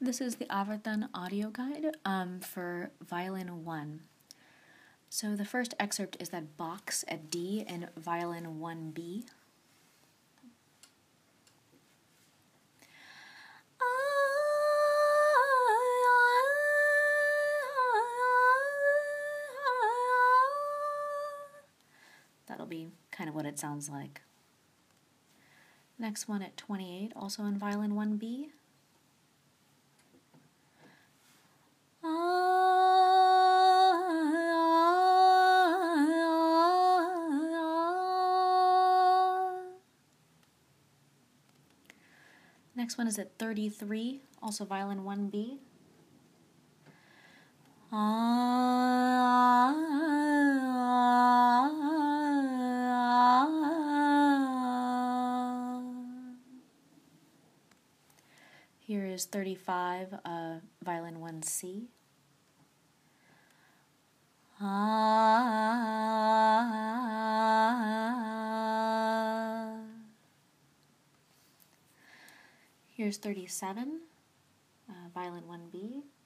This is the Avarthan audio guide for Violin 1. So the first excerpt is that box at D in Violin 1B. That'll be kind of what it sounds like. Next one at 28, also in Violin 1B. Next one is at 33, also Violin 1B. Here is 35, Violin 1C. Here's 37, Violin 1B.